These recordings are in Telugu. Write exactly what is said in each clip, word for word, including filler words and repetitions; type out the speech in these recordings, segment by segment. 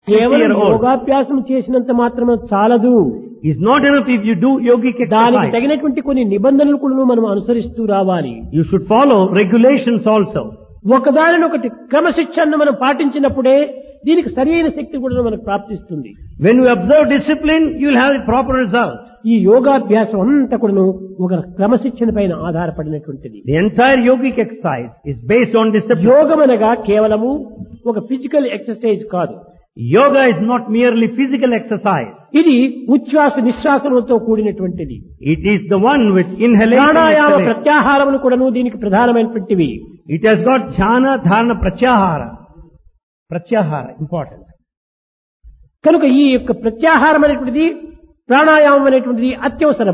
కేవలం year old. యోగాభ్యాసం చేసినంత మాత్రమే చాలదు. It's not enough if you do yogic దానికి exercise. తగినటువంటి కొన్ని నిబంధనలు కూడా మనం అనుసరిస్తూ రావాలి. You should follow regulations also. ఒకదానినొకటి క్రమశిక్షణను మనం పాటించినప్పుడే దీనికి సరైన శక్తి కూడా మనకు ప్రాప్తిస్తుంది. When you observe discipline, you will have the proper result. ఈ యోగాభ్యాసం అంతా కూడాను ఒక క్రమశిక్షణ పైన ఆధారపడినటువంటిది. The entire yogic exercise is based on discipline. యోగం అనగా కేవలము ఒక ఫిజికల్ ఎక్సర్సైజ్ కాదు. Yoga is not merely physical exercise. ఇది ఉచ్ఛ్వాస నిశ్వాసములతో కూడినటువంటిది. It is the one with inhalation and pranayama exhalation. ప్రత్యాహారములు కూడాను దీనికి ప్రధానమైనటువంటివి. It has got jhana, dharana, pratyahara. Pratyahara, important. కనుక ఈ యొక్క ప్రత్యాహారం అనేటువంటిది ప్రాణాయామం అనేటువంటిది అత్యవసరం.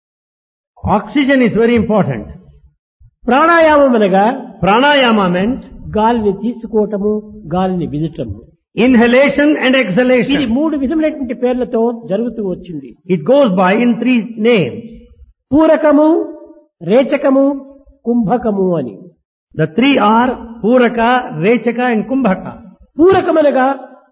Oxygen is very important. ప్రాణాయామం అనగా Pranayama meant గాలిని తీసుకోవటము, గాలిని విదటము. inhalation and ఇది exhalation. మూడు విధములైనటువంటి పేర్లతో జరుగుతూ వచ్చింది. It goes by in three names. పూరకము, రేచకము, కుంభకము అని. The three are Puraka, Rechaka and Kumbhaka. పూరకమనగా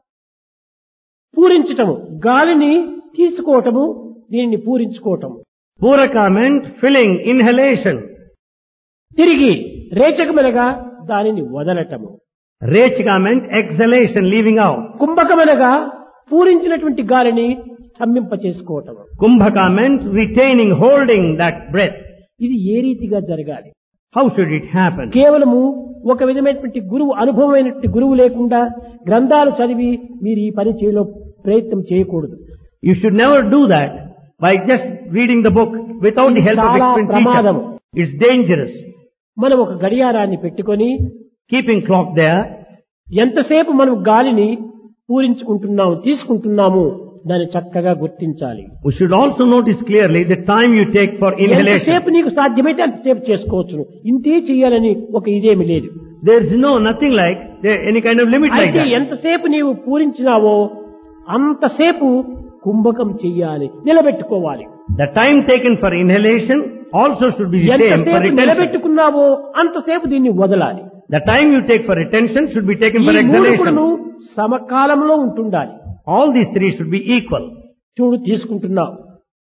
పూరించటము, గాలిని తీసుకోవటము, దీనిని పూరించుకోవటము. Puraka meant filling, inhalation. తిరిగి రేచకమనగా దానిని వదలటము. Rechaka meant exhalation, leaving out. కుంభకమనగా పూరించినటువంటి గాలిని స్తంభింప చేసుకోవటము. Kumbhaka meant retaining, holding that breath. ఇది ఏ రీతిగా జరగాలి? How should it happen? కేవలము ఒక విధమైనటువంటి గురువు అనుభవమైనటువంటి గురువు లేకుండా గ్రంథాలు చదివి మీరు ఈ పని చేయలో ప్రయత్నం చేయకూడదు. You should never do that by just reading the book without the help of చాలా expert ప్రమాదము. teacher. It's dangerous. మనం ఒక గడియారాన్ని పెట్టుకొని Keeping clock there, ఎంతసేపు మనం గాలిని పూరించుకుంటున్నాము, తీసుకుంటున్నాము, దాన్ని చక్కగా గుర్తించాలి. we should also notice clearly the time you take for inhalation. ఎంతసేపు నీకు సాధ్యమైతే అంతసేపు చేసుకోవచ్చు. ఇంతే చేయాలని ఒక ఇదేమి లేదు. There is no, nothing like, there any kind of limit like అయితే that. ఎంతసేపు నీవు పూరించినావో అంతసేపు కుంభకం చెయ్యాలి, నిలబెట్టుకోవాలి. The time taken for inhalation also should be the same for ఎంతసేపు retention. నిలబెట్టుకున్నావో అంతసేపు దీన్ని వదలాలి. The time you take for retention should be taken for ఈ మూడు కూడాను exhalation. సమకాలంలో ఉంటుండాలి. All these three should be equal. చూడు, తీసుకుంటున్నావు,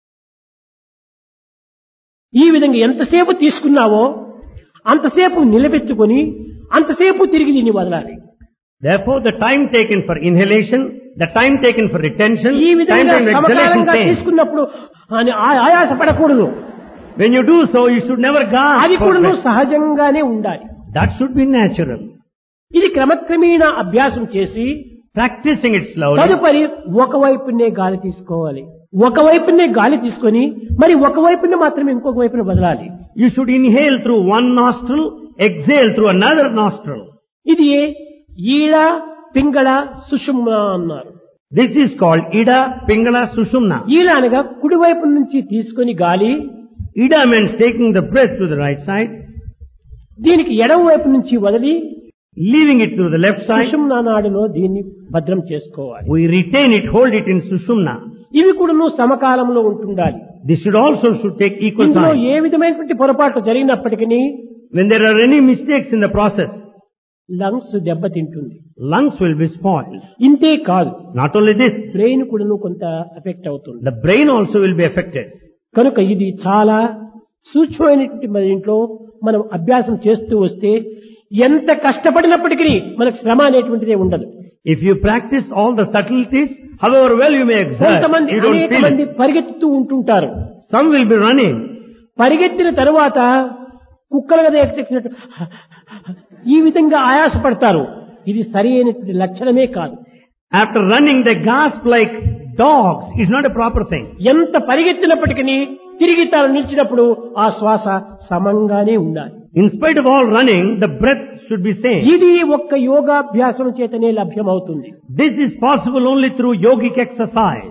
ఈ విధంగా ఎంతసేపు తీసుకున్నావో అంతసేపు నిలబెట్టుకొని అంతసేపు తిరిగి దీన్ని వదలాలి. Therefore, the time taken for inhalation, the time taken for retention, ఈ time విధంగా taken for exhalation సమకాలంగా same. తీసుకున్నప్పుడు ఆ- ఆ- ఆయాసపడకూడదు. When you do so, you should never అది gasp for కూడా breath. సహజంగానే ఉండాలి. That should be natural. ఇది క్రమక్రమేణ అభ్యాసం చేసి Practicing it slowly. తదుపరి ఒకవైపునే గాలి తీసుకోవాలి, ఒకవైపునే గాలి తీసుకొని మరి ఒకవైపునే మాత్రమే ఇంకొక వైపున వదలాలి. You should inhale through one nostril, exhale through another nostril. ఇది ఈడ పింగళ సుషుమ్న అన్నారు. This is called Ida, Pingala, Sushumna. ఈడ అనగా కుడివైపు నుంచి తీసుకొని గాలి, Ida means taking the breath to the right side, దీనికి ఎడమ వైపు నుంచి వదిలి leaving it through the left side. సుషుమ్న నాడిలో దీన్ని భద్రం చేసుకోవాలి. We retain it, hold it in Sushumna. ఇవి కూడా సమకాలంలో ఉంటుండాలి. This should also should take equal ఇందులో time. ఏ విధమైనటువంటి పొరపాట్లు జరిగినప్పటికీ When there are any mistakes in the process, lungs దెబ్బతింటుంది. lungs will be spoiled. ఇంతే కాదు, Not only this, బ్రెయిన్ కూడాను కొంత ఎఫెక్ట్ అవుతుంది. the brain also will be affected. కనుక ఇది చాలా సూక్ష్మమైనటువంటి మన ఇంట్లో మనం అభ్యాసం చేస్తూ వస్తే ఎంత కష్టపడినప్పటికీ మనకు శ్రమ అనేటువంటిదే ఉండదు. If you practice all the subtleties, however well you may exert, కొంతమంది you don't అనేక feel మంది it. పరిగెత్తుతూ ఉంటుంటారు. Some will be running. పరిగెత్తిన తరువాత కుక్కల కదా ఎక్కినట్టు ఈ విధంగా ఆయాసపడతారు. ఇది సరి అయినటువంటి లక్షణమే కాదు. After running, they gasp like dogs. It's not a proper thing. ఎంత పరిగెత్తినప్పటికీ తిరిగి తాను నిలిచినప్పుడు ఆ శ్వాస సమంగానే ఉండాలి. In spite of all running, the breath should be same. ఇది ఒక్క యోగాభ్యాసం చేతనే లభ్యమవుతుంది. This is possible only through yogic exercise.